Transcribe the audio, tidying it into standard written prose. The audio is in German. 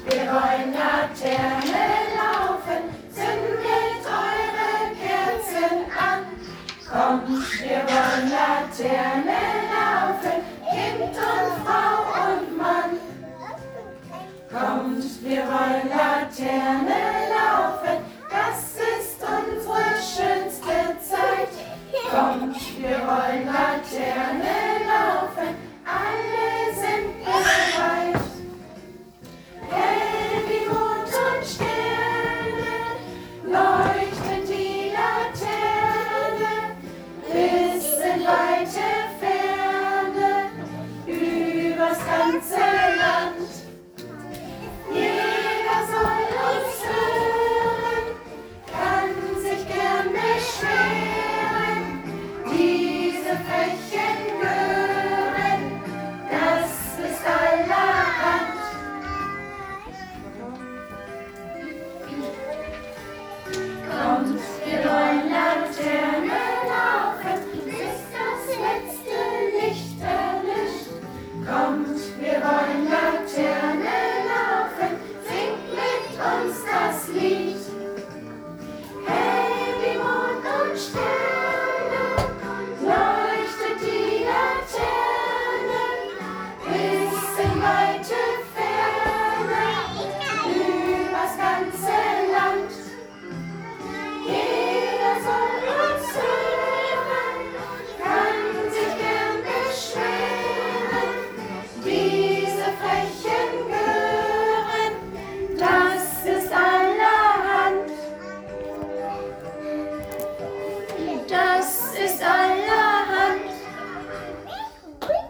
Wir wollen Laterne laufen, zündet eure Kerzen an. Kommt, wir wollen Laterne laufen, Kind und Frau und Mann. Kommt, wir wollen Laterne laufen, das ist unsere schönste Zeit. Kommt, wir wollen Laterne laufen, alle sind bereit. Hell wie Mond und Sterne leuchten die Laterne bis in weite Ferne übers ganze